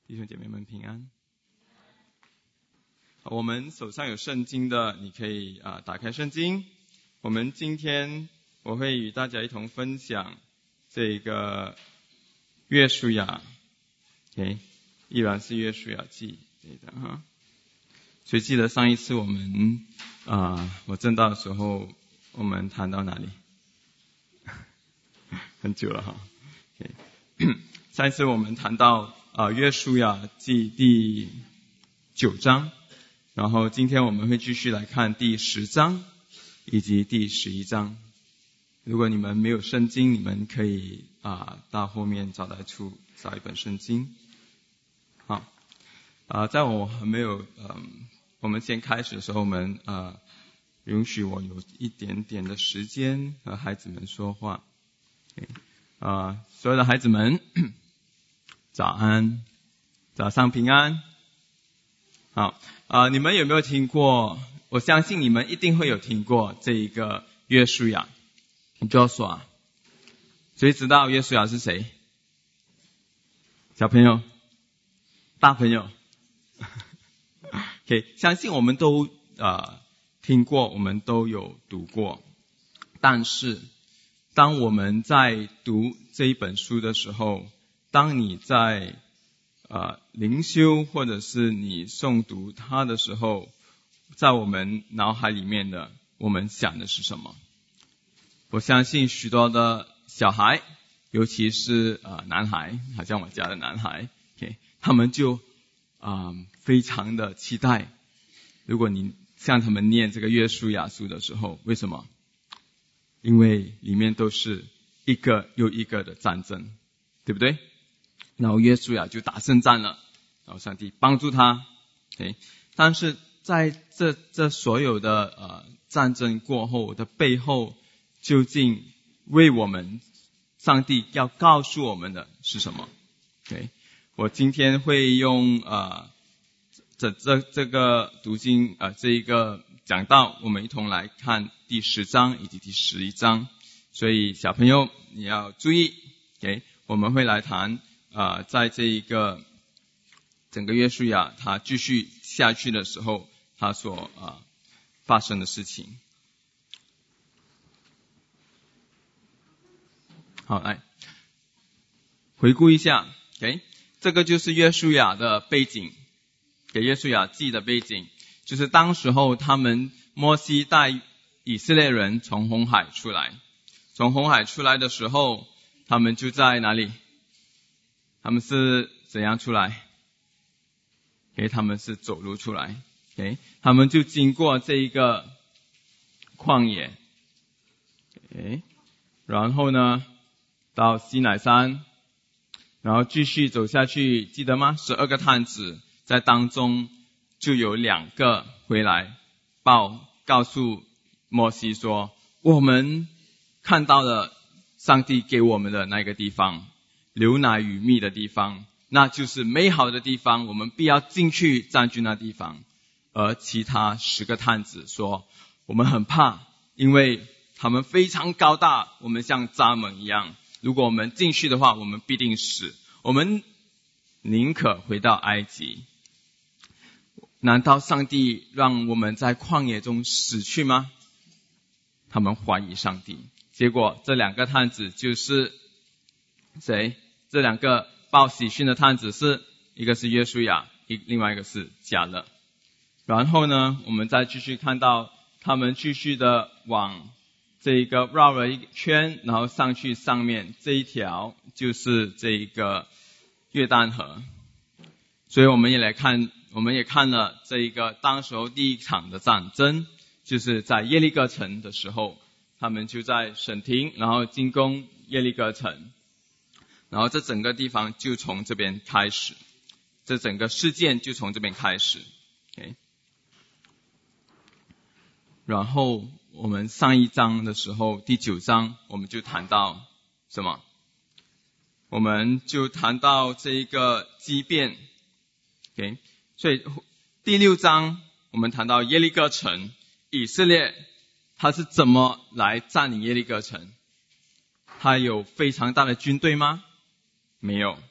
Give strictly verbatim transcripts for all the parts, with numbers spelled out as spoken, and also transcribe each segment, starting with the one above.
弟兄姐妹们平安。我们手上有圣经的，你可以啊打开圣经。我们今天我会与大家一同分享这个约书亚， OK， 依然是约书亚记对的哈。所以记得上一次我们啊、呃、我正道的时候，我们谈到哪里？很久了哈。OK， 上一次我们谈到啊约书亚记第九章。然后今天我们会继续来看第十章以及第十一章。如果你们没有圣经，你们可以啊到后面找得出找一本圣经。好，啊在我还没有嗯我们先开始的时候，我们啊允许我有一点点的时间和孩子们说话。啊所有的孩子们早安，早上平安。好啊、呃，你们有没有听过？我相信你们一定会有听过这一个约书亚 Joshua。谁知道约书亚是谁？小朋友？大朋友？OK， 相信我们都呃听过，我们都有读过。但是当我们在读这一本书的时候，当你在呃，灵修或者是你诵读它的时候，在我们脑海里面的，我们想的是什么？我相信许多的小孩，尤其是呃男孩，好像我家的男孩 ，OK， 他们就啊、呃、非常的期待。如果你向他们念这个约书亚书的时候，为什么？因为里面都是一个又一个的战争，对不对？然后约书亚就打胜仗了，然后上帝帮助他。Okay， 但是在这这所有的呃战争过后的背后，究竟为我们上帝要告诉我们的是什么？ Okay， 我今天会用呃这这这个读经呃这一个讲道，我们一同来看第十章以及第十一章。所以小朋友你要注意 ，OK， 我们会来谈。啊、呃，在这一个整个约书亚他继续下去的时候，他所啊、呃、发生的事情。好，来回顾一下 ，OK， 这个就是约书亚的背景，给约书亚记的背景，就是当时候他们摩西带以色列人从红海出来，从红海出来的时候，他们就在哪里？他们是怎样出来？ OK， 他们是走路出来。OK， 他们就经过这一个旷野。OK， 然后呢，到西乃山，然后继续走下去，记得吗？十二个探子在当中就有两个回来报告诉摩西说，我们看到了上帝给我们的那个地方。流奶与蜜的地方，那就是美好的地方，我们必要进去占据那地方。而其他十个探子说，我们很怕，因为他们非常高大，我们像蚱蜢一样，如果我们进去的话，我们必定死，我们宁可回到埃及。难道上帝让我们在旷野中死去吗？他们怀疑上帝。结果这两个探子就是谁？这两个报喜讯的探子是一个是约书亚，一另外一个是迦勒。然后呢，我们再继续看到他们继续的往这一个绕了一圈，然后上去上面这一条就是这一个约旦河。所以我们也来看，我们也看了这一个当时候第一场的战争，就是在耶利哥城的时候，他们就在省亭，然后进攻耶利哥城。然后这整个地方就从这边开始，这整个事件就从这边开始。Okay， 然后我们上一章的时候，第九章我们就谈到什么？我们就谈到这一个畸变。Okay， 所以第六章我们谈到耶利哥城，以色列他是怎么来占领耶利哥城？他有非常大的军队吗？没有。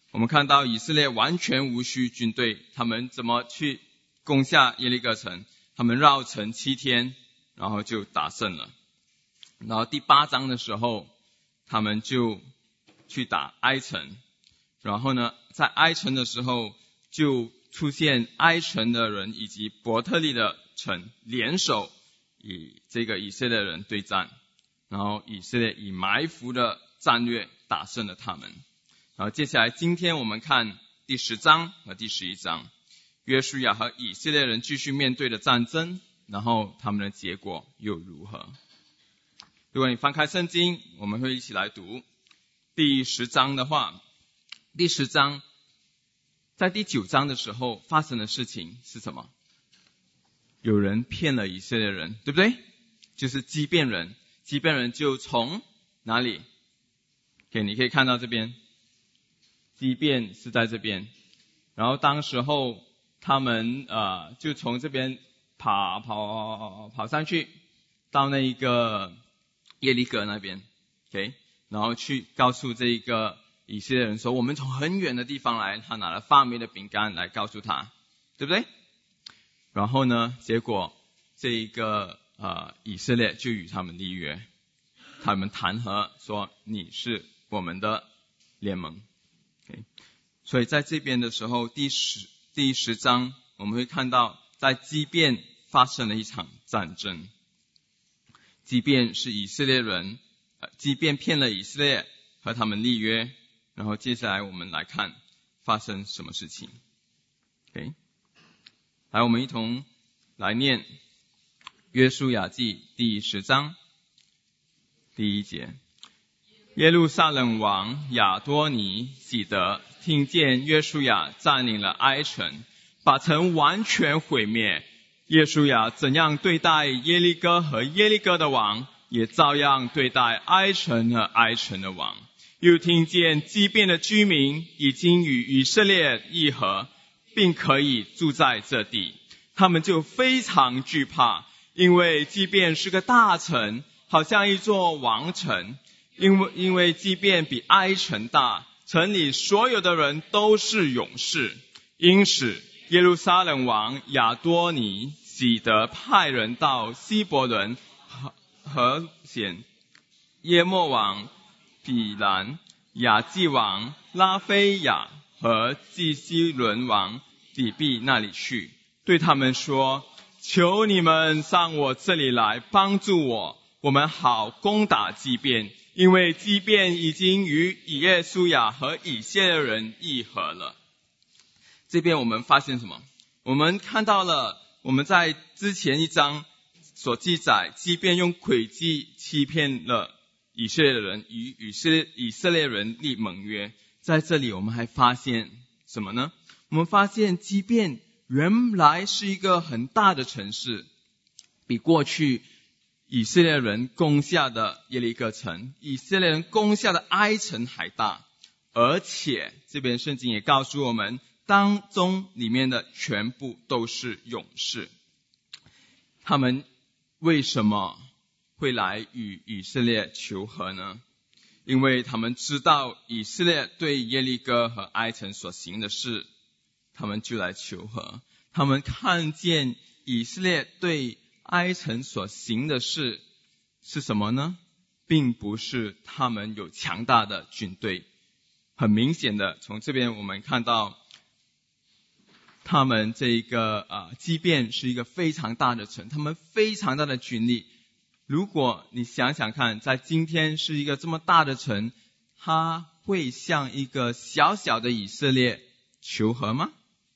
我们看到以色列完全无需军队，他们怎么去攻下耶利哥城？他们绕城七天，然后就打胜了。然后第八章的时候，他们就去打埃城，然后呢，在埃城的时候就出现埃城的人以及伯特利的城联手与这个以色列人对战，然后以色列以埋伏的战略打胜了他们。然后接下来今天我们看第十章和第十一章，约书亚和以色列人继续面对的战争，然后他们的结果又如何？如果你翻开圣经，我们会一起来读第十章的话，第十章在第九章的时候发生的事情是什么？有人骗了以色列人，对不对？就是基遍人，基遍人就从哪里？给你可以看到这边，基遍是在这边，然后当时候他们呃就从这边跑跑跑上去，到那一个耶利哥那边 ，OK， 然后去告诉这一个以色列人说，我们从很远的地方来，他拿了发霉的饼干来告诉他，对不对？然后呢，结果这一个呃以色列就与他们立约，他们弹劾说你是我们的联盟。Okay. 所以在这边的时候，第十第十章我们会看到，在基遍发生了一场战争。基遍是以色列人，呃，基遍骗了以色列和他们立约，然后接下来我们来看发生什么事情。Okay. 来，我们一同来念约书亚记第十章第一节。耶路撒冷王亚多尼喜得听见约书亚占领了埃城，把城完全毁灭。约书亚怎样对待耶利哥和耶利哥的王，也照样对待埃城和埃城的王。又听见基遍的居民已经与以色列议和，并可以住在这地，他们就非常惧怕，因为基遍是个大城，好像一座王城。因为因为基遍比埃城大，城里所有的人都是勇士。因此耶路撒冷王亚多尼喜得派人到希伯伦和显耶莫王比兰、亚基王拉菲亚和基西伦王底比那里去，对他们说，求你们上我这里来帮助我，我们好攻打基遍，因为基遍已经与以约书亚和以色列人议和了。这边我们发现什么？我们看到了我们在之前一章所记载，基遍用诡计欺骗了以色列人，与以色列以色列人立盟约。在这里我们还发现什么呢？我们发现基遍原来是一个很大的城市，比过去以色列人攻下的耶利哥城，以色列人攻下的埃城还大。而且这边圣经也告诉我们，当中里面的全部都是勇士。他们为什么会来与以色列求和呢？因为他们知道以色列对耶利哥和埃城所行的事，他们就来求和。他们看见以色列对埃城所行的事是什么呢？并不是他们有强大的军队。很明显的，从这边我们看到他们这一个呃，基遍是一个非常大的城，他们非常大的军力。如果你想想看，在今天是一个这么大的城，他会向一个小小的以色列求和吗？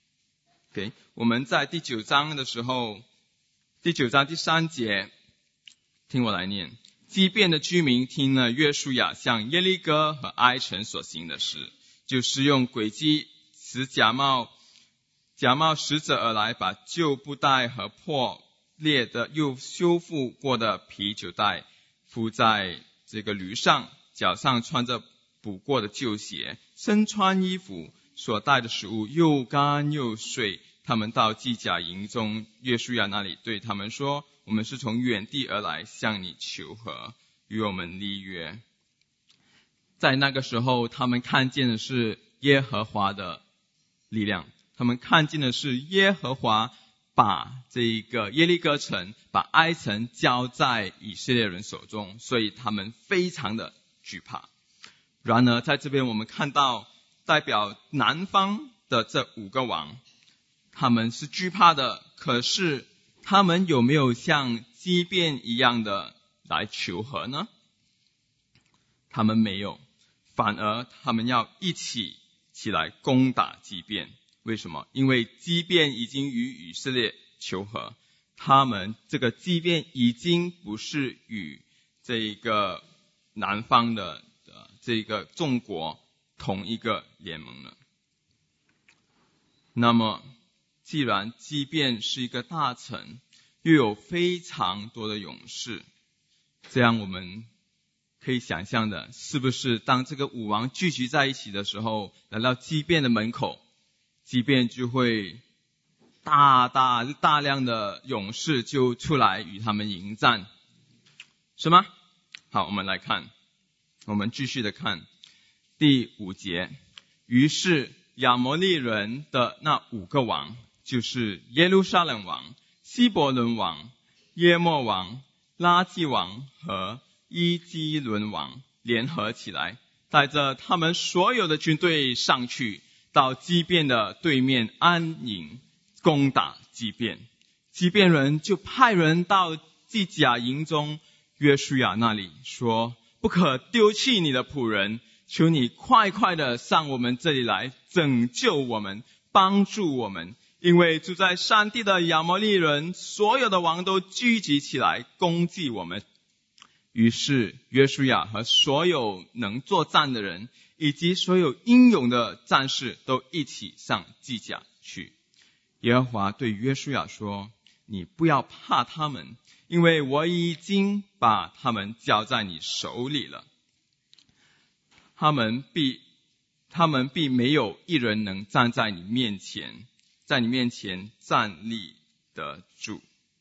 OK， 我们在第九章的时候，第九章第三节，听我来念。基遍的居民听了约书亚向耶利哥和埃城所行的事，就是用诡计使假冒假冒使者而来，把旧布袋和破裂的又修复过的啤酒袋铺在这个驴上，脚上穿着补过的旧鞋，身穿衣服，所带的食物又干又碎。他们到基甲营中约书亚那里，对他们说，我们是从远地而来，向你求和，与我们立约。在那个时候，他们看见的是耶和华的力量，他们看见的是耶和华把这个耶利哥城，把埃城交在以色列人手中，所以他们非常的惧怕。然而在这边我们看到代表南方的这五个王，他们是惧怕的，可是他们有没有像基遍一样的来求和呢？他们没有，反而他们要一起起来攻打基遍。为什么？因为基遍已经与以色列求和，他们这个基遍已经不是与这个南方的这个众国同一个联盟了。那么既然基遍是一个大城，又有非常多的勇士，这样我们可以想象的，是不是当这个五王聚集在一起的时候，来到基遍的门口，基遍就会大大大量的勇士就出来与他们迎战，是吗？好，我们来看，我们继续的看第五节。于是亚摩利人的那五个王，就是耶路撒冷王、希伯伦王、耶末王、拉基王和伊基伦王联合起来，带着他们所有的军队上去，到基遍的对面安营，攻打基遍。基遍人就派人到基甲营中约书亚那里说，不可丢弃你的仆人，求你快快的上我们这里来，拯救我们，帮助我们，因为住在山地的亚摩利人所有的王都聚集起来攻击我们。于是约书亚和所有能作战的人，以及所有英勇的战士都一起上基甲去。耶和华对约书亚说，你不要怕他们，因为我已经把他们交在你手里了。他们必他们必没有一人能站在你面前，在你面前站立得住。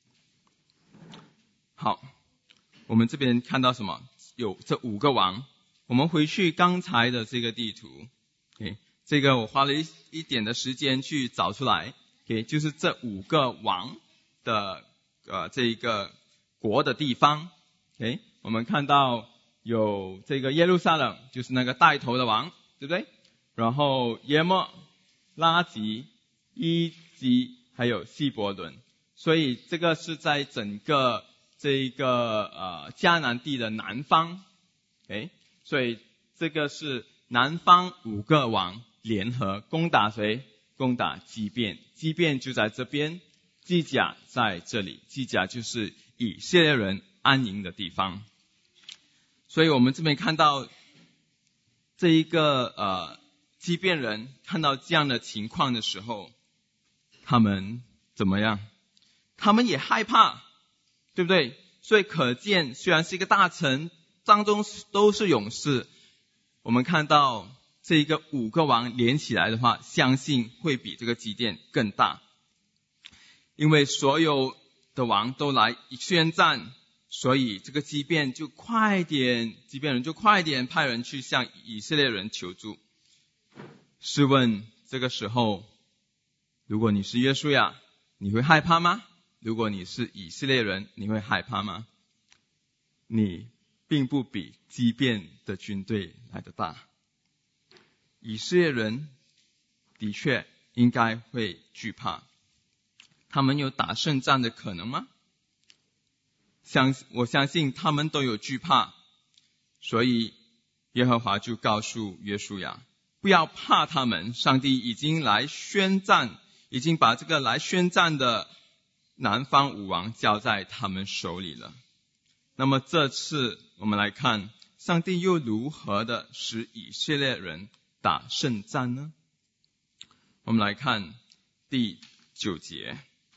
好，我们这边看到什么？有这五个王。我们回去刚才的这个地图， okay, 这个我花了一一点的时间去找出来， okay, 就是这五个王的呃这一个国的地方。okay, 我们看到有这个耶路撒冷，就是那个带头的王，对不对？然后耶末、拉吉、伊基还有希伯伦，所以这个是在整个这一个呃迦南地的南方。okay, 所以这个是南方五个王联合攻打谁？攻打基遍。基遍就在这边，基甲在这里，基甲就是以色列人安营的地方。所以我们这边看到这一个呃基遍人看到这样的情况的时候，他们怎么样？他们也害怕，对不对？所以可见，虽然是一个大城，当中都是勇士，我们看到这一个五个王连起来的话，相信会比这个基甸更大。因为所有的王都来宣战，所以这个基遍就快点，基遍人就快点派人去向以色列人求助。试问这个时候，如果你是约书亚，你会害怕吗？如果你是以色列人，你会害怕吗？你并不比基遍的军队来得大。以色列人的确应该会惧怕，他们有打胜仗的可能吗？相我相信他们都有惧怕，所以耶和华就告诉约书亚，不要怕他们，上帝已经来宣战，已经把这个来宣战的南方五王交在他们手里了。那么这次我们来看，上帝又如何的使以色列人打胜仗呢？我们来看第九节。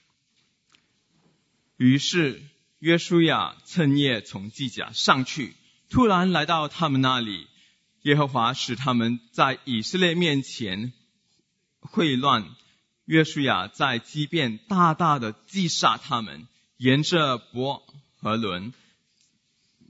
于是约书亚趁夜从基甲上去，突然来到他们那里，耶和华使他们在以色列面前混乱，约书亚在基遍大大的击杀他们，沿着伯和伦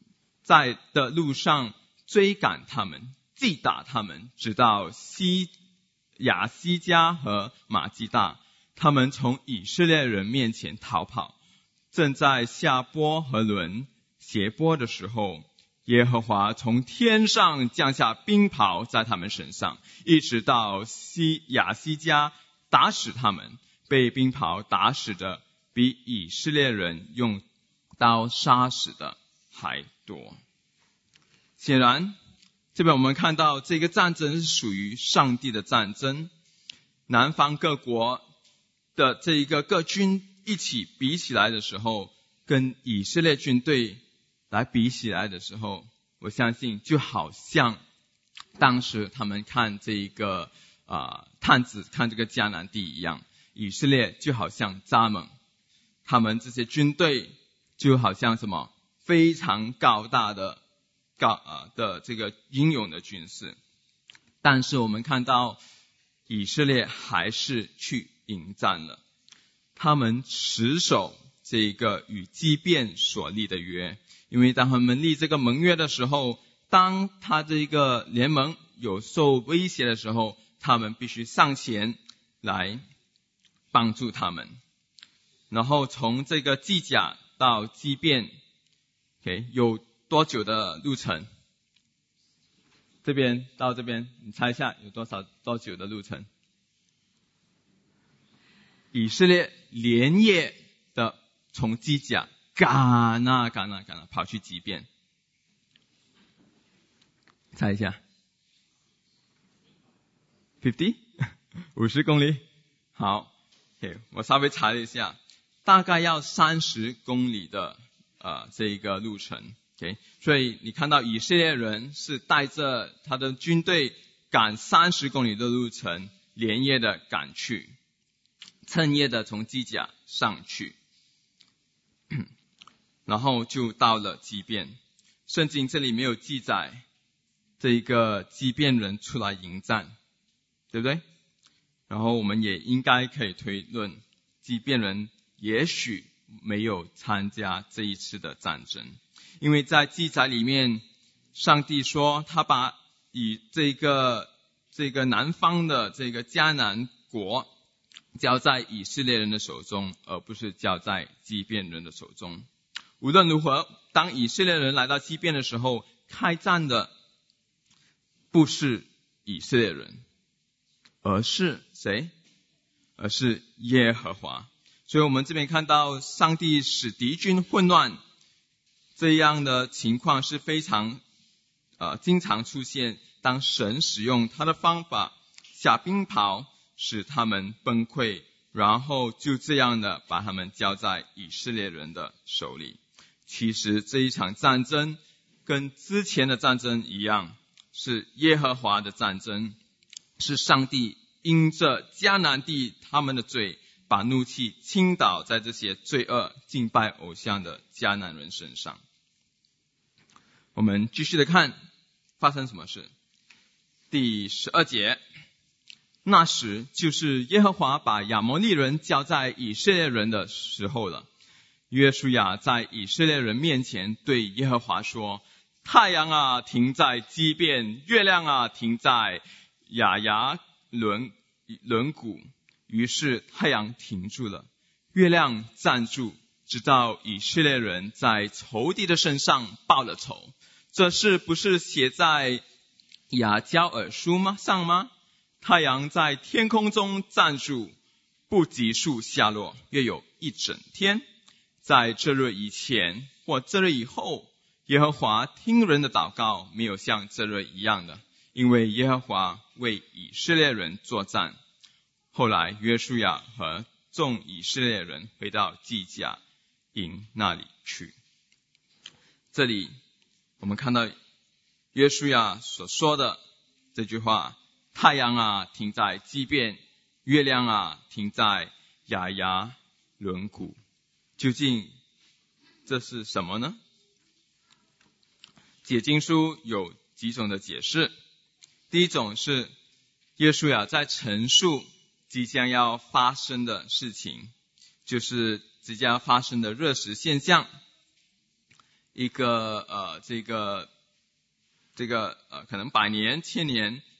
在的路上追赶他们，击打他们，直到西亚西加和马基大，他们从以色列人面前逃跑，正在下波和伦斜坡的时候，耶和华从天上降下冰雹在他们身上，一直到西亚西加打死他们，被冰雹打死的比以色列人用刀杀死的还多。显然这边我们看到这个战争是属于上帝的战争，南方各国的这一个各军一起比起来的时候，跟以色列军队来比起来的时候，我相信就好像当时他们看这一个啊、呃、探子看这个迦南地一样，以色列就好像蚱蜢，他们这些军队就好像什么非常高大的高啊的这个英勇的军事。但是我们看到以色列还是去迎战了，他们持守这个与基遍所立的约，因为当他们立这个盟约的时候，当他这个联盟有受威胁的时候，他们必须上前来帮助他们。然后从这个基甲到基遍 okay, 有多久的路程？这边到这边你猜一下有多少多久的路程？以色列连夜的从基甲赶啊赶啊赶啊跑去基遍，猜一下 五十 五十公里。好 okay, 我稍微查了一下，大概要三十公里的呃这一个路程。Okay, 所以你看到以色列人是带着他的军队赶三十公里的路程，连夜的赶去，趁夜的从基甲上去，然后就到了基遍。圣经这里没有记载这一个基遍人出来迎战，对不对？然后我们也应该可以推论，基遍人也许没有参加这一次的战争。因为在记载里面，上帝说他把以这个这个南方的这个迦南国交在以色列人的手中，而不是交在基遍人的手中。无论如何，当以色列人来到基遍的时候，开战的不是以色列人，而是谁？而是耶和华。所以我们这边看到上帝使敌军混乱，这样的情况是非常呃经常出现，当神使用他的方法下冰雹使他们崩溃，然后就这样的把他们交在以色列人的手里。其实这一场战争跟之前的战争一样，是耶和华的战争，是上帝因着迦南地他们的罪，把怒气倾倒在这些罪恶敬拜偶像的迦南人身上。我们继续的看发生什么事。第十二节，那时就是耶和华把亚摩利人交在以色列人的时候了。约书亚在以色列人面前对耶和华说，太阳啊停在基遍，月亮啊停在亚雅伦伦谷。于是太阳停住了，月亮站住，直到以色列人在仇敌的身上报了仇。这事不是写在亚焦尔书吗上吗？太阳在天空中站住，不急速下落，约有一整天。在这日以前或这日以后，耶和华听人的祷告没有像这日一样的，因为耶和华为以色列人作战。后来约书亚和众以色列人回到基甲营那里去。这里我们看到约书亚所说的这句话，太阳啊停在基遍，月亮啊停在亚雅伦谷。究竟这是什么呢？解经书有几种的解释。第一种是约书亚在陈述即将要发生的事情，就是即将发生的热食现象，一个呃这个这个呃可能百年千年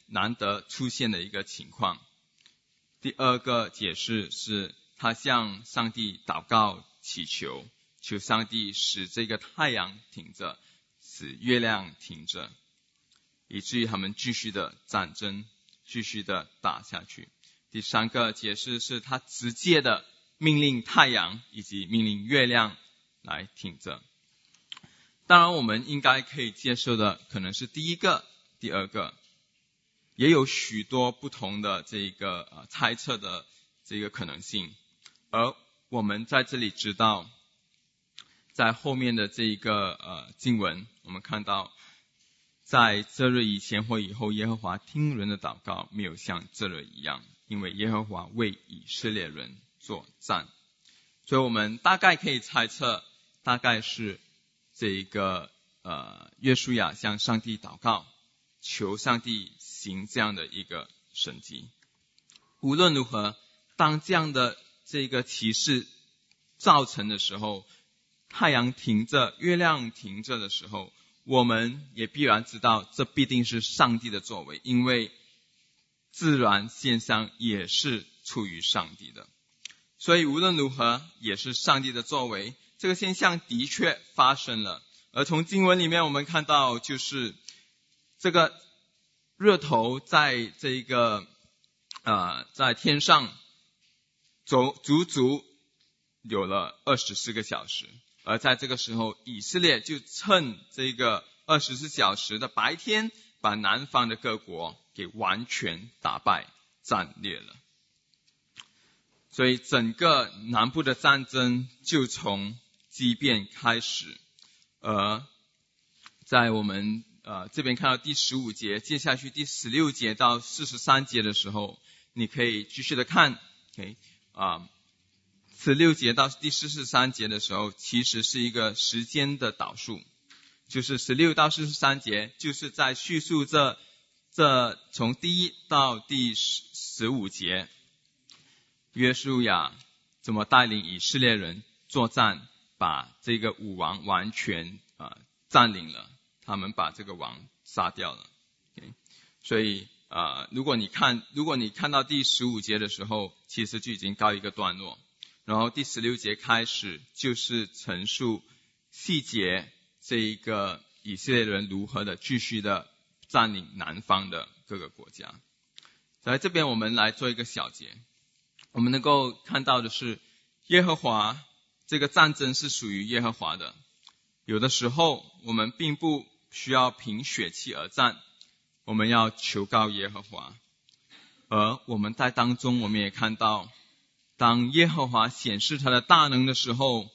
难得出现的一个情况。第二个解释是他向上帝祷告祈求，求上帝使这个太阳停着，使月亮停着，以至于他们继续的战争，继续的打下去。第三个解释是他直接的命令太阳以及命令月亮来停着。当然我们应该可以接受的可能是第一个、第二个，也有许多不同的这个呃猜测的这个可能性。而我们在这里知道，在后面的这一个呃经文，我们看到在这日以前或以后，耶和华听人的祷告没有像这日一样，因为耶和华为以色列人作战。所以我们大概可以猜测，大概是这一个呃约书亚向上帝祷告，求上帝行这样的一个神迹。无论如何，当这样的这个奇事造成的时候，太阳停着，月亮停着的时候，我们也必然知道这必定是上帝的作为，因为自然现象也是出于上帝的。所以无论如何也是上帝的作为，这个现象的确发生了。而从经文里面我们看到，就是这个日头在这个呃在天上走足足有了二十四个小时，而在这个时候以色列就趁这个二十四小时的白天，把南方的各国给完全打败战略了。所以整个南部的战争就从激变开始。而在我们呃这边看到第十五节，接下去第十六节到四十三节的时候，你可以继续的看 OK 啊，十六节到第四十三节的时候，其实是一个时间的导数，就是十六到四十三节就是在叙述这这从第一到第十五节，约书亚怎么带领以色列人作战，把这个武王完全呃占领了，他们把这个王杀掉了。Okay? 所以呃如果你看如果你看到第十五节的时候，其实就已经告一个段落。然后第十六节开始就是陈述细节，这一个以色列人如何的继续的占领南方的各个国家。在这边我们来做一个小结，我们能够看到的是，耶和华这个战争是属于耶和华的。有的时候我们并不需要凭血气而战，我们要求告耶和华。而我们在当中我们也看到，当耶和华显示他的大能的时候，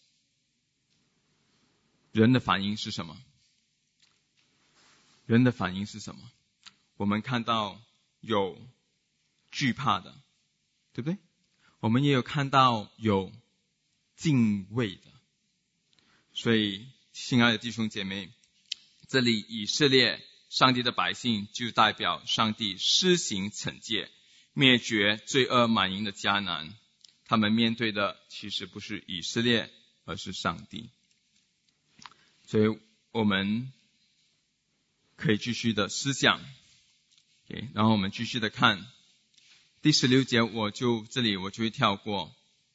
人的反应是什么？人的反应是什么？我们看到有惧怕的，对不对？我们也有看到有敬畏的。所以亲爱的弟兄姐妹，这里以色列上帝的百姓就代表上帝施行惩戒，灭绝罪恶满盈的迦南。他们面对的其实不是以色列，而是上帝。所以我们可以继续的思想、okay, 然后我们继续的看第十六节，我就这里我就会跳过。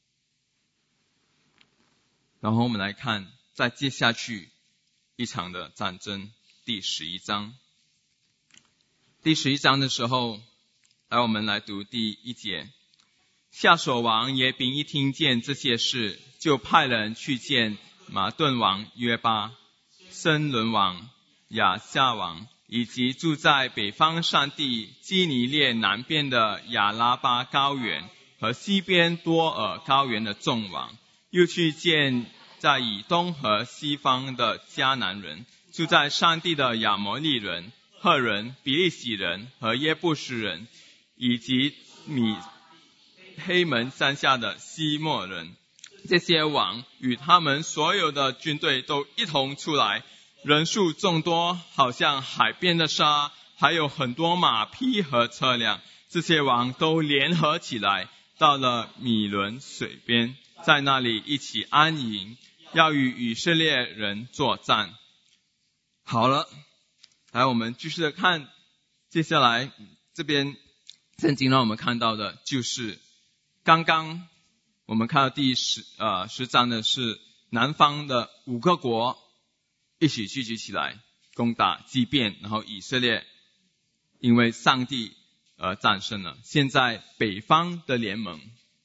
然后我们来看再接下去一场的战争，第十一章。第十一章的时候，来我们来读第一节。夏所王耶宾一听见这些事，就派人去见马顿王约巴、申伦王亚夏王，以及住在北方山地基尼列南边的亚拉巴高原和西边多尔高原的众王，又去见在以东和西方的迦南人，住在山地的亚摩利人、赫人、比利洗人和耶布斯人，以及米黑门山下的西莫人。这些王与他们所有的军队都一同出来，人数众多，好像海边的沙，还有很多马匹和车辆。这些王都联合起来，到了米伦水边，在那里一起安营，要与以色列人作战。好了，来我们继续的看接下来这边圣经让我们看到的就是刚刚我们看到第十呃十章的是南方的五个国一起聚集起来攻打基遍，然后以色列因为上帝而战胜了。现在北方的联盟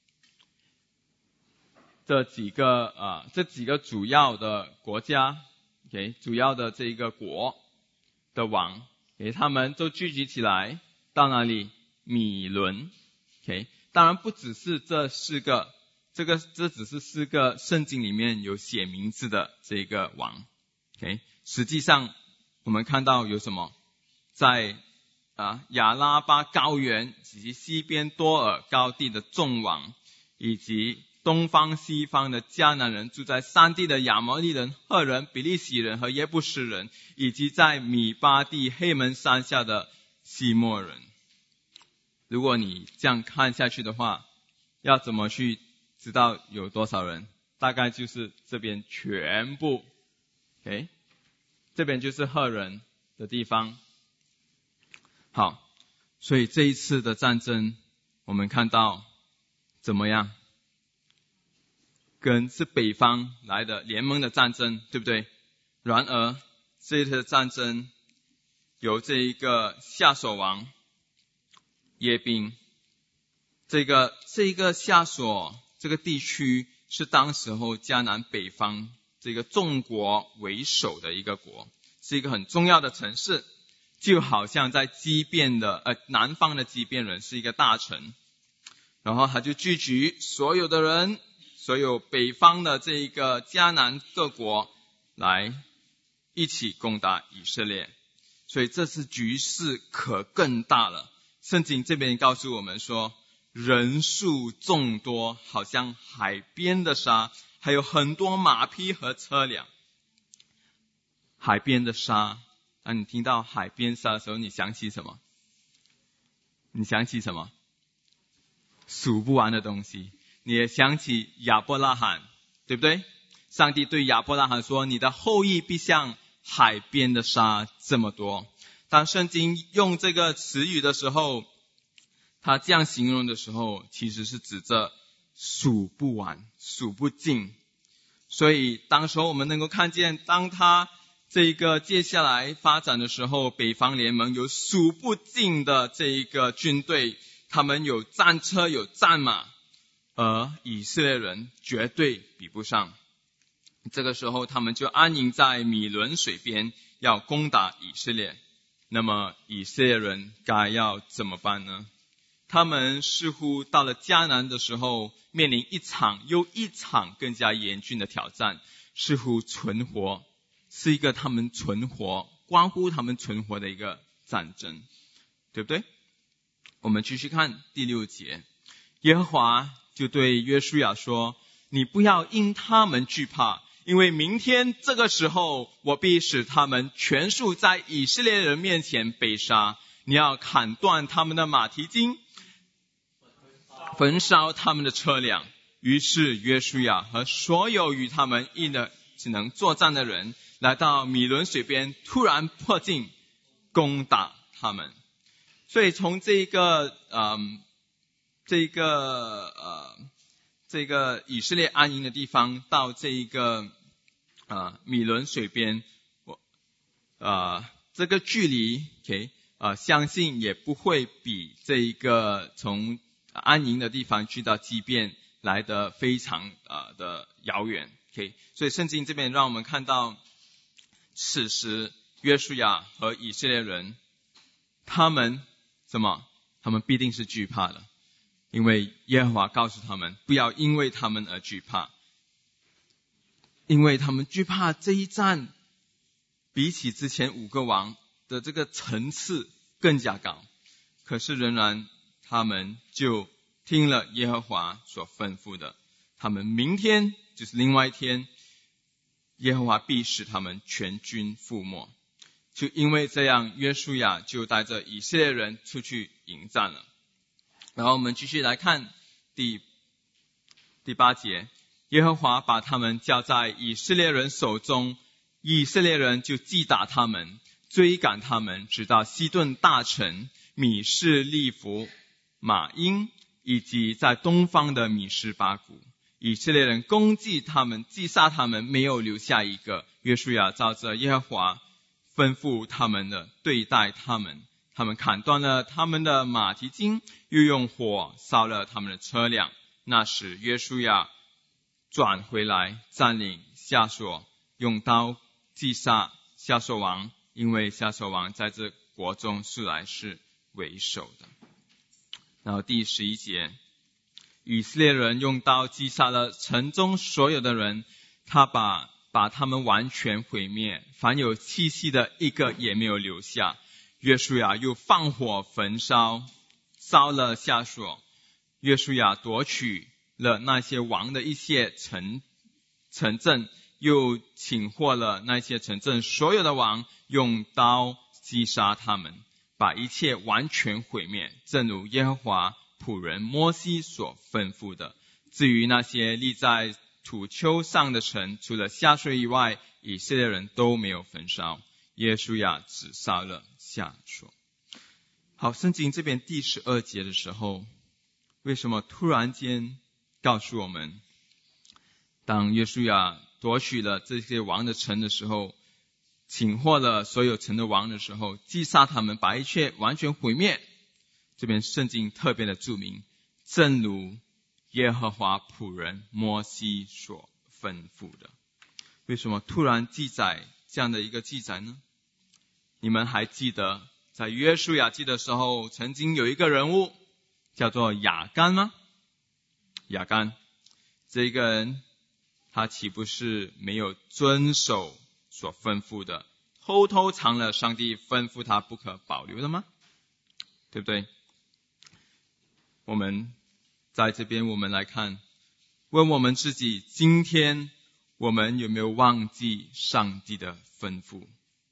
这几个呃这几个主要的国家 OK 主要的这一个国的王 OK 他们都聚集起来到哪里？米伦 OK 当然不只是这四个，这个这只是四个圣经里面有写名字的这个王 OK 实际上我们看到有什么？在啊亚拉巴高原以及西边多尔高地的众王，以及东方西方的迦南人，住在山地的亚摩利人、赫人、比利洗人和耶布斯人，以及在米巴地黑门山下的西莫人。如果你这样看下去的话，要怎么去知道有多少人？大概就是这边全部 OK 这边就是赫人的地方。好，所以这一次的战争我们看到怎么样？跟是北方来的联盟的战争，对不对？然而这一次的战争由这一个夏所王耶宾，这个这一个夏所这个地区是当时候迦南北方这个众国为首的一个国，是一个很重要的城市，就好像在基遍的呃南方的基遍人是一个大城，然后他就聚集所有的人，所有北方的这一个迦南各国来一起攻打以色列，所以这次局势可更大了。圣经这边告诉我们说，人数众多，好像海边的沙，还有很多马匹和车辆。海边的沙，当你听到海边沙的时候，你想起什么？你想起什么？数不完的东西。你也想起亚伯拉罕，对不对？上帝对亚伯拉罕说，你的后裔必像海边的沙这么多。当圣经用这个词语的时候，他这样形容的时候，其实是指着数不完、数不尽。所以当时候我们能够看见，当他这个接下来发展的时候，北方联盟有数不尽的这一个军队，他们有战车、有战马，而以色列人绝对比不上。这个时候他们就安营在米伦水边，要攻打以色列。那么以色列人该要怎么办呢？他们似乎到了迦南的时候，面临一场又一场更加严峻的挑战，似乎存活是一个他们存活关乎他们存活的一个战争，对不对？我们继续看第六节，耶和华就对约书亚说，你不要因他们惧怕，因为明天这个时候，我必使他们全数在以色列人面前被杀。你要砍断他们的马蹄筋，焚烧他们的车辆。于是约书亚和所有与他们一的只能作战的人，来到米伦水边，突然迫近，攻打他们。所以从这个嗯，这个呃，这个以色列安营的地方到这一个呃米伦水边，我呃这个距离 ，OK， 呃，相信也不会比这一个从安营的地方去到基遍来得非常呃的遥远 ，OK， 所以圣经这边让我们看到，此时约书亚和以色列人，他们什么？他们必定是惧怕的。因为耶和华告诉他们，不要因为他们而惧怕，因为他们惧怕这一战比起之前五个王的这个层次更加高，可是仍然他们就听了耶和华所吩咐的，他们明天就是另外一天，耶和华必使他们全军覆没。就因为这样，约书亚就带着以色列人出去迎战了。然后我们继续来看第第八节，耶和华把他们交在以色列人手中，以色列人就击打他们， 追赶他们，直到西顿大城米示利弗、马因，以及在东方的米施巴谷。以色列人攻击他们，击杀他们，没有留下一个。约书亚照着耶和华吩咐他们的对待他们，他们砍断了他们的马蹄筋，又用火烧了他们的车辆。那时约书亚转回来，占领夏所，用刀击杀夏所王，因为夏所王在这国中素来是为首的。然后第十一节，以色列人用刀击杀了城中所有的人，他把把他们完全毁灭，凡有气息的一个也没有留下。约书亚又放火焚烧，烧了夏所。约书亚夺取了那些王的一些城城镇，又擒获了那些城镇所有的王，用刀击杀他们，把一切完全毁灭，正如耶和华仆人摩西所吩咐的。至于那些立在土丘上的城，除了夏所以外，以色列人都没有焚烧，约书亚只烧了夏所。好，圣经这边第十二节的时候，为什么突然间告诉我们，当约书亚夺取了这些王的城的时候，擒获了所有城的王的时候，击杀他们，把一切完全毁灭。这边圣经特别的注明，正如耶和华仆人摩西所吩咐的。为什么突然记载这样的一个记载呢？你们还记得在约书亚记的时候，曾经有一个人物叫做亚干吗？亚干这个人，他岂不是没有遵守所吩咐的，偷偷藏了上帝吩咐他不可保留的吗？对不对？我们在这边我们来看，问我们自己，今天我们有没有忘记上帝的吩咐？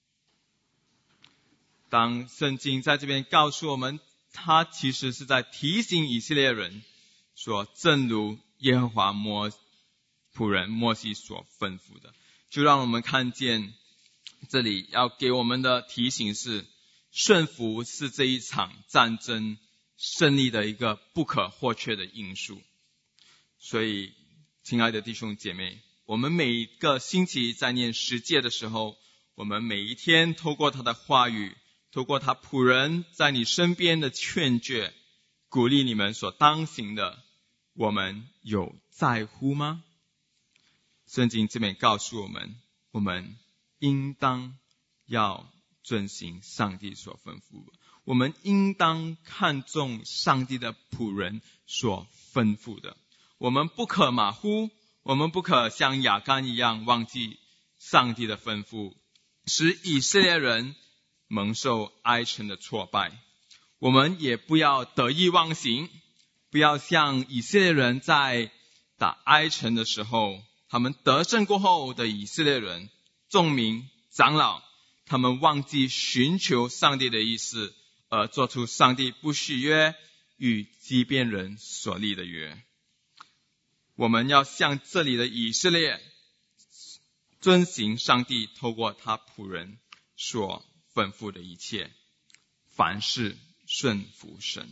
当圣经在这边告诉我们，他其实是在提醒以色列人说，正如耶和华摩仆人摩西所吩咐的，就让我们看见这里要给我们的提醒是，顺服是这一场战争胜利的一个不可或缺的因素。所以亲爱的弟兄姐妹，我们每一个星期在念十诫的时候，我们每一天透过他的话语，透过他仆人在你身边的劝诫，鼓励你们所当行的，我们有在乎吗？圣经这边告诉我们，我们应当要遵行上帝所吩咐的，我们应当看重上帝的仆人所吩咐的，我们不可马虎，我们不可像亚干一样忘记上帝的吩咐，使以色列人蒙受哀城的挫败。我们也不要得意忘形，不要像以色列人在打哀城的时候，他们得胜过后的以色列人众民长老，他们忘记寻求上帝的意思，而做出上帝不喜悦与基遍人所立的约。我们要像这里的以色列，遵行上帝透过他仆人所吩咐的一切，凡事顺服神。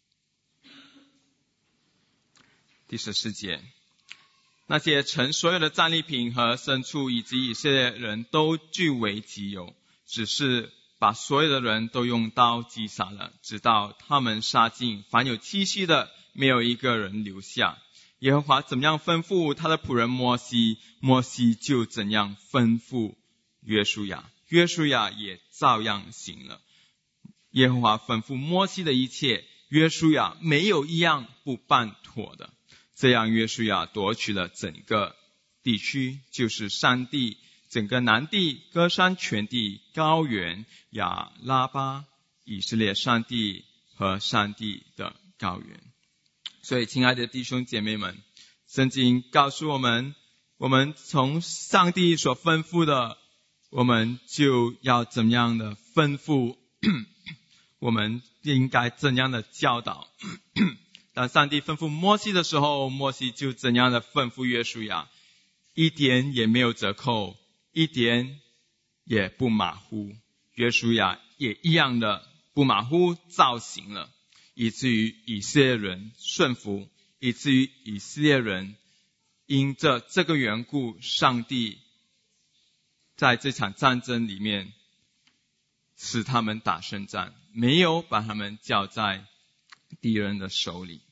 第十四节，那些城所有的战利品和牲畜以及以色列人都据为己有，只是把所有的人都用刀击杀了，直到他们杀尽凡有气息的，没有一个人留下。耶和华怎样吩咐他的仆人摩西，摩西就怎样吩咐约书亚，约书亚也照样行了。耶和华吩咐摩西的一切，约书亚没有一样不办妥的。这样约书亚夺取了整个地区，就是山地、整个南地、歌珊全地、高原、亚拉巴、以色列山地和山地的高原。所以亲爱的弟兄姐妹们，圣经告诉我们，我们从上帝所吩咐的，我们就要怎样的吩咐，我们应该怎样的教导。当上帝吩咐摩西的时候，摩西就怎样的吩咐约书亚，一点也没有折扣，一点也不马虎。 约书亚也一样的不马虎造行了，以至于以色列人顺服，以至于以色列人因着这个缘故，上帝在这场战争里面使他们打胜仗，没有把他们交在敌人的手里。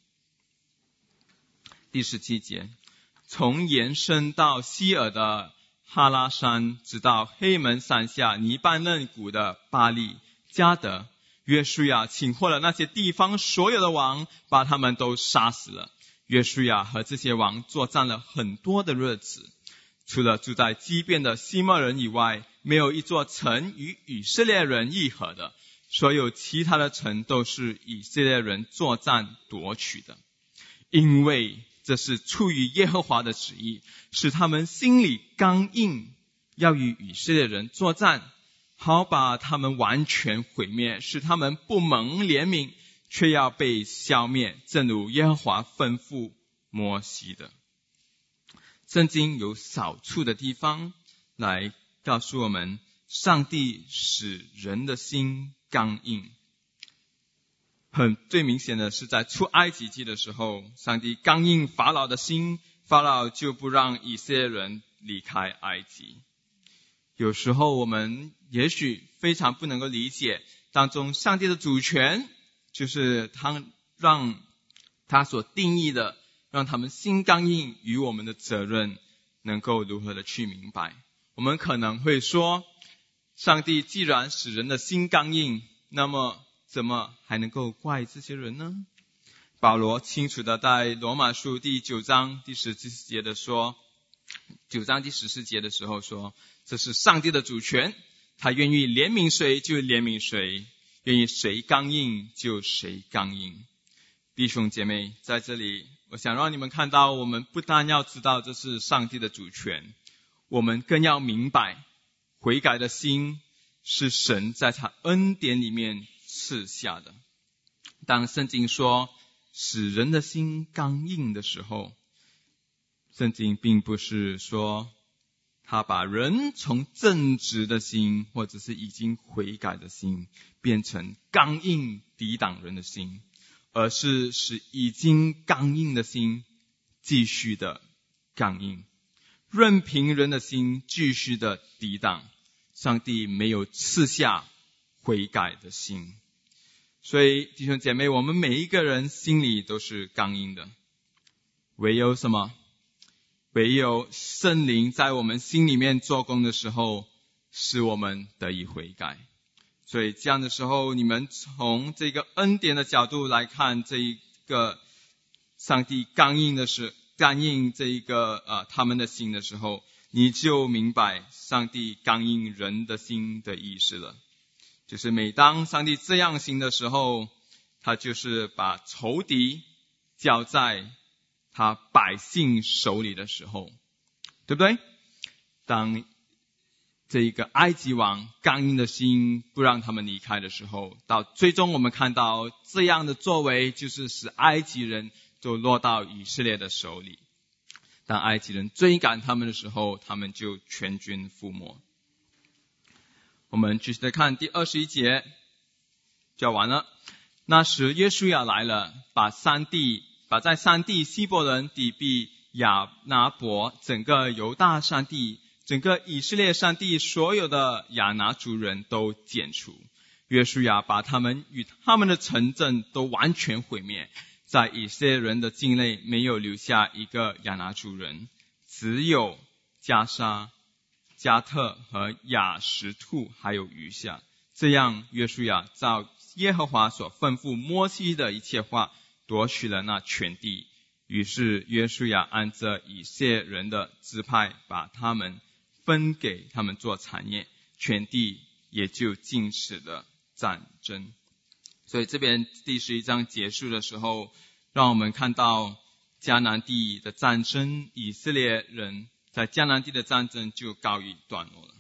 第十七节，从延伸到西尔的哈拉山，直到黑门山下尼班嫩谷的巴利加德，约书亚擒获了那些地方所有的王，把他们都杀死了。约书亚和这些王作战了很多的日子，除了住在基遍的西摩人以外，没有一座城与以色列人议和的，所有其他的城都是以色列人作战夺取的，因为这是出于耶和华的旨意，使他们心里刚硬，要与以色列人作战，好把他们完全毁灭，使他们不蒙怜悯，却要被消灭，正如耶和华吩咐摩西的。圣经有少数的地方来告诉我们，上帝使人的心刚硬。很最明显的是在出埃及记的时候，上帝刚硬法老的心，法老就不让以色列人离开埃及。有时候我们也许非常不能够理解当中上帝的主权，就是他让他所定义的让他们心刚硬与我们的责任能够如何的去明白。我们可能会说，上帝既然使人的心刚硬，那么怎么还能够怪这些人呢？保罗清楚的在罗马书第九章第十四节的说，九章第十四节的时候说，这是上帝的主权，他愿意怜悯谁就怜悯谁，愿意谁刚硬就谁刚硬。弟兄姐妹，在这里我想让你们看到，我们不但要知道这是上帝的主权，我们更要明白悔改的心是神在他恩典里面赐下的。当圣经说使人的心刚硬的时候，圣经并不是说他把人从正直的心或者是已经悔改的心变成刚硬抵挡人的心，而是使已经刚硬的心继续的刚硬，任凭人的心继续的抵挡。上帝没有赐下悔改的心，所以弟兄姐妹，我们每一个人心里都是刚硬的，唯有什么？唯有圣灵在我们心里面做工的时候，使我们得以悔改。所以这样的时候，你们从这个恩典的角度来看这一个上帝刚硬的是刚硬这一个呃他们的心的时候，你就明白上帝刚硬人的心的意思了。就是每当上帝这样行的时候，他就是把仇敌交在他百姓手里的时候，对不对？当这一个埃及王刚硬的心不让他们离开的时候，到最终我们看到这样的作为就是使埃及人就落到以色列的手里。当埃及人追赶他们的时候，他们就全军覆没。我们继续来看第二十一节就完了。那时约书亚来了，把山地把在山地希伯伦、底比、亚拿伯、整个犹大山地、整个以色列山地所有的亚拿族人都剪除。约书亚把他们与他们的城镇都完全毁灭，在以色列人的境内没有留下一个亚拿族人，只有加沙、加特和亚什兔还有余下。这样约书亚照耶和华所吩咐摩西的一切话，夺取了那全地。于是约书亚按着以色列人的支派，把他们分给他们做产业，全地也就尽此的战争。所以这边第十一章结束的时候，让我们看到迦南地的战争，以色列人在迦南地的战争就告一段落了。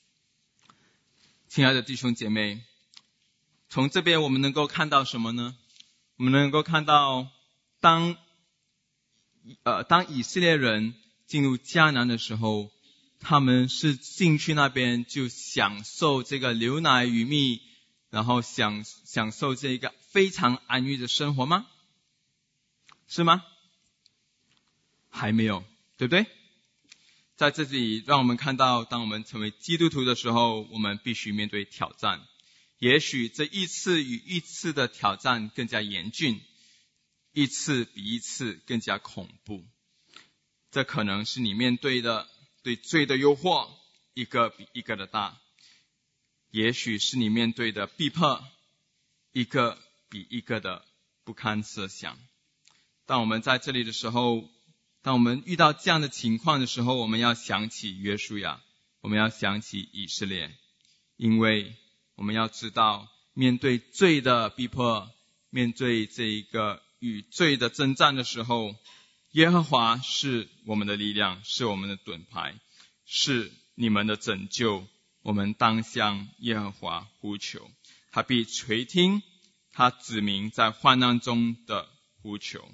亲爱的弟兄姐妹，从这边我们能够看到什么呢？我们能够看到当呃当以色列人进入迦南的时候， 他们是进去那边就享受这个流奶与蜜，然后享享受这个非常安逸的生活吗？是吗？还没有，对不对？在这里让我们看到，当我们成为基督徒的时候，我们必须面对挑战。也许这一次与一次的挑战更加严峻，一次比一次更加恐怖。这可能是你面对的对罪的诱惑，一个比一个的大。也许是你面对的逼迫，一个比一个的不堪设想。当我们在这里的时候，当我们遇到这样的情况的时候，我们要想起约书亚，我们要想起以色列，因为我们要知道，面对罪的逼迫，面对这一个与罪的征战的时候，耶和华是我们的力量，是我们的盾牌，是你们的拯救。我们当向耶和华呼求，他必垂听他子民在患难中的呼求。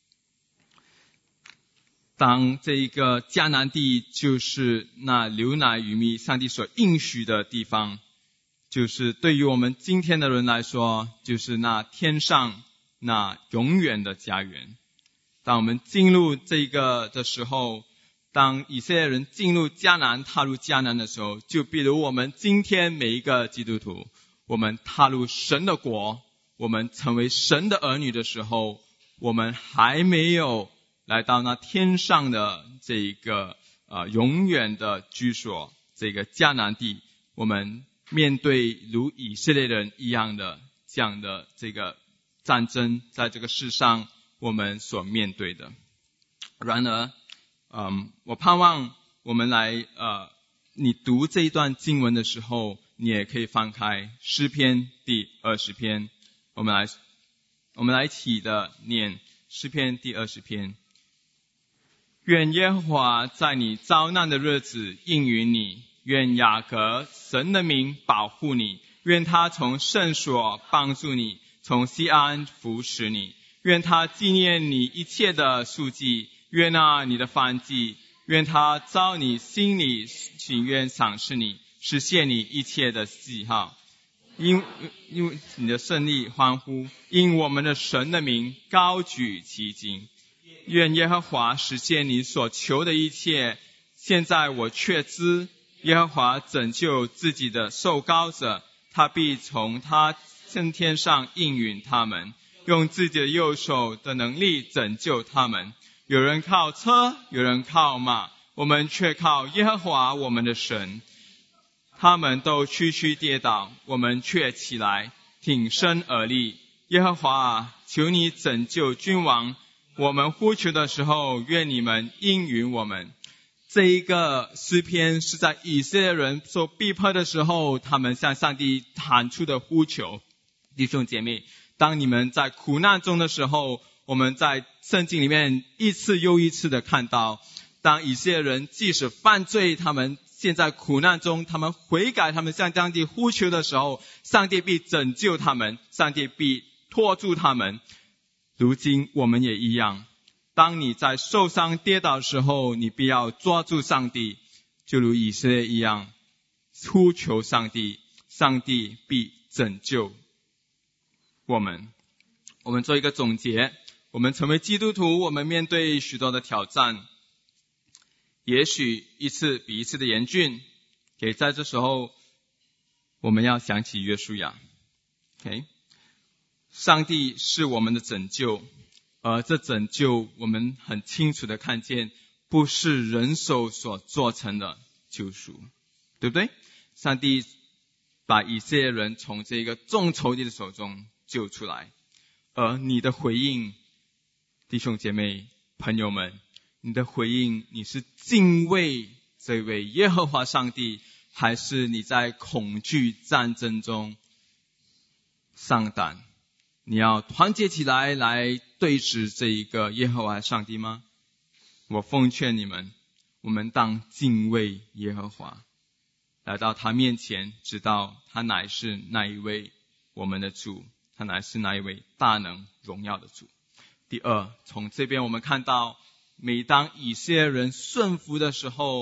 当这一个迦南地就是那流奶与蜜，上帝所应许的地方，就是对于我们今天的人来说，就是那天上那永远的家园。当我们进入这个的时候，当以色列人进入迦南，踏入迦南的时候，就比如我们今天每一个基督徒，我们踏入神的国，我们成为神的儿女的时候，我们还没有来到那天上的这一个呃永远的居所，这个迦南地，我们面对如以色列人一样的这样的这个战争，在这个世上我们所面对的。然而，嗯，我盼望我们来呃，你读这一段经文的时候，你也可以翻开诗篇第二十篇，我们来我们来一起的念诗篇第二十篇。愿耶和华在你遭难的日子应允你，愿雅各神的名保护你，愿他从圣所帮助你，从西安扶持你，愿他纪念你一切的数计，悦纳你的燔祭，愿他照你心里情愿赏赐你，实现你一切的喜好。因因你的胜利欢呼，因我们的神的名高举其经。愿耶和华实现你所求的一切。现在我确知，耶和华拯救自己的受膏者，他必从他升天上应允他们，用自己的右手的能力拯救他们。有人靠车，有人靠马，我们却靠耶和华我们的神。他们都屈屈跌倒，我们却起来挺身而立。耶和华啊，求你拯救君王，我们呼求的时候，愿你们应允我们。这一个诗篇是在以色列人受逼迫的时候，他们向上帝喊出的呼求。弟兄姐妹，当你们在苦难中的时候，我们在圣经里面一次又一次的看到，当以色列人即使犯罪，他们现在苦难中，他们悔改，他们向上帝呼求的时候，上帝必拯救他们，上帝必托住他们。如今我们也一样，当你在受伤跌倒的时候，你必要抓住上帝，就如以色列一样，呼求上帝，上帝必拯救我们。我们做一个总结，我们成为基督徒，我们面对许多的挑战，也许一次比一次的严峻，给在这时候我们要想起约书亚。 OK， 上帝是我们的拯救，而这拯救我们很清楚的看见，不是人手所做成的救赎，对不对？上帝把以色列人从这个众仇敌的手中救出来，而你的回应，弟兄姐妹朋友们，你的回应，你是敬畏这位耶和华上帝，还是你在恐惧战争中丧胆？你要团结起来来对峙这一个耶和华上帝吗？我奉劝你们，我们当敬畏耶和华，来到他面前，知道他乃是那一位我们的主，他乃是那一位大能荣耀的主。第二，从这边我们看到，每当以色列人顺服的时候，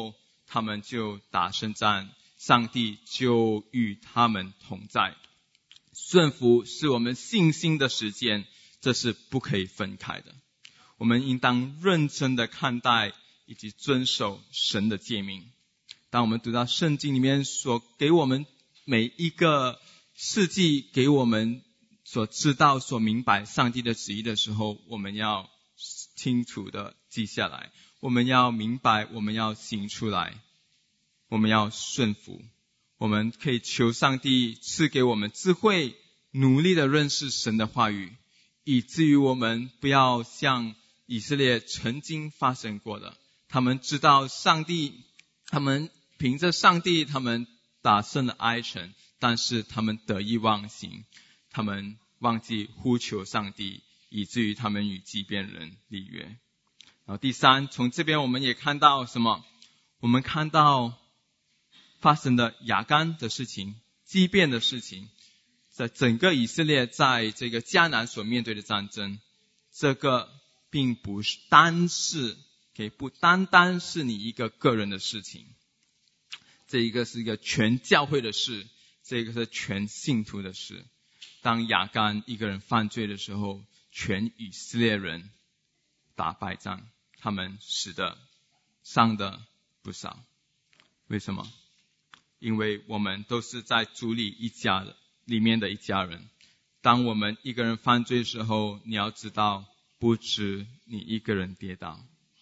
他们就打胜仗，上帝就与他们同在。顺服是我们信心的实践，这是不可以分开的。我们应当认真的看待以及遵守神的诫命。当我们读到圣经里面所给我们每一个事迹，给我们所知道所明白上帝的旨意的时候，我们要清楚的记下来，我们要明白，我们要行出来，我们要顺服。我们可以求上帝赐给我们智慧，努力的认识神的话语，以至于我们不要像以色列曾经发生过的，他们知道上帝，他们凭着上帝他们打胜了埃城，但是他们得意忘形，他们忘记呼求上帝，以至于他们与基遍人立约。然后第三，从这边我们也看到什么？我们看到发生的亚干的事情，基遍的事情，在整个以色列在这个迦南所面对的战争，这个并不是单是给不单单是你一个个人的事情，这一个是一个全教会的事，这个是全信徒的事。当亚干一个人犯罪的时候，全以色列人打败仗，他们死的伤的不少。为什么？因为我们都是在主里一家的里面的一家人。当我们一个人犯罪的时候，你要知道，不止你一个人跌倒。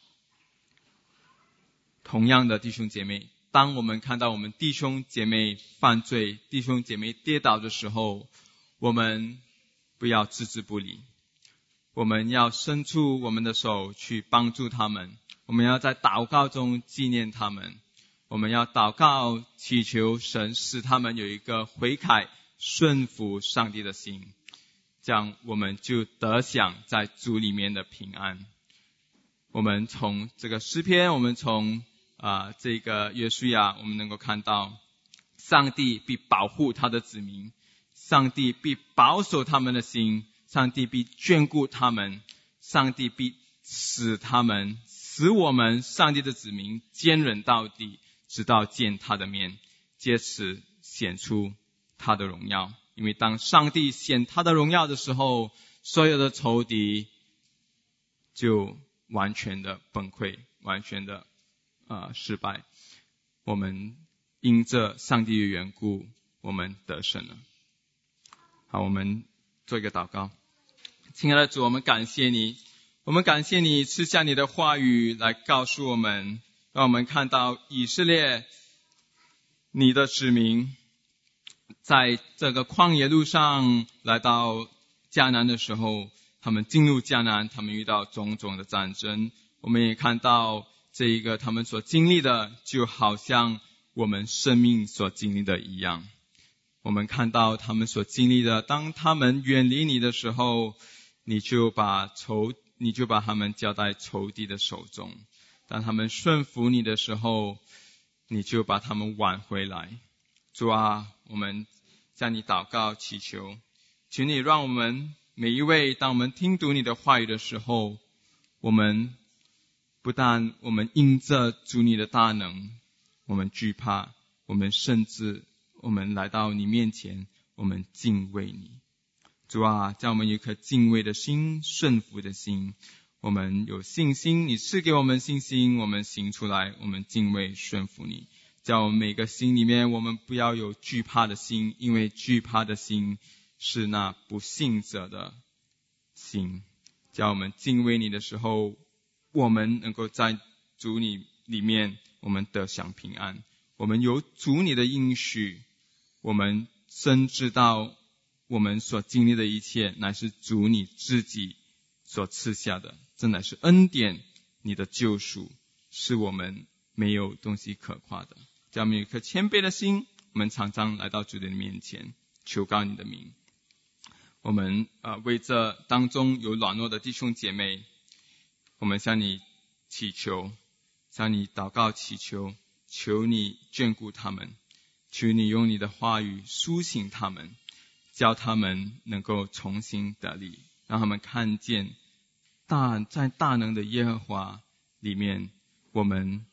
同样的弟兄姐妹，当我们看到我们弟兄姐妹犯罪，弟兄姐妹跌倒的时候，我们不要置之不理，我们要伸出我们的手去帮助他们，我们要在祷告中纪念他们，我们要祷告祈求神使他们有一个悔改顺服上帝的心，这样我们就得享在主里面的平安。我们从这个诗篇，我们从啊、呃、这个约书亚，我们能够看到上帝必保护他的子民，上帝必保守他们的心，上帝必眷顾他们，上帝必使他们使我们上帝的子民坚忍到底，直到见他的面，借此显出他的荣耀。因为当上帝显他的荣耀的时候，所有的仇敌就完全的崩溃，完全的呃失败。我们因着上帝的缘故，我们得胜了。好，我们做一个祷告。亲爱的主，我们感谢你，我们感谢你赐下你的话语来告诉我们，让我们看到以色列你的子民在这个旷野路上来到迦南的时候，他们进入迦南，他们遇到种种的战争。我们也看到这一个他们所经历的，就好像我们生命所经历的一样。我们看到他们所经历的，当他们远离你的时候，你就把仇你就把他们交在仇敌的手中；当他们顺服你的时候，你就把他们挽回来。主啊，我们向你祷告祈求，请你让我们每一位，当我们听读你的话语的时候，我们不但我们因着主你的大能，我们惧怕，我们甚至我们来到你面前，我们敬畏你。主啊，叫我们有一颗敬畏的心，顺服的心，我们有信心，你赐给我们信心，我们行出来，我们敬畏顺服你。叫我们每个心里面，我们不要有惧怕的心，因为惧怕的心是那不信者的心。叫我们敬畏你的时候，我们能够在主你里面，我们得享平安。我们有主你的应许，我们深知道我们所经历的一切乃是主你自己所赐下的，这乃是恩典，你的救赎是我们没有东西可夸的。叫我们有一颗谦卑的心，我们常常来到主的面前，求告你的名。我们呃为这当中有软弱的弟兄姐妹，我们向你祈求，向你祷告祈求，求你眷顾他们，求你用你的话语苏醒他们，叫他们能够重新得力，让他们看见大在大能的耶和华里面，我们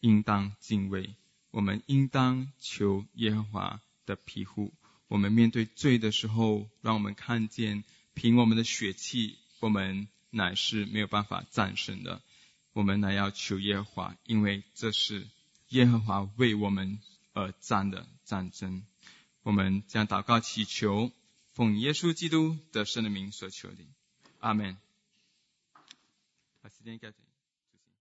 应当敬畏，我们应当求耶和华的庇护。我们面对罪的时候，让我们看见凭我们的血气，我们乃是没有办法战胜的。我们乃要求耶和华，因为这是耶和华为我们而战的战争。我们将祷告祈求，奉耶稣基督得胜的名所求的，阿们。把时间交给你。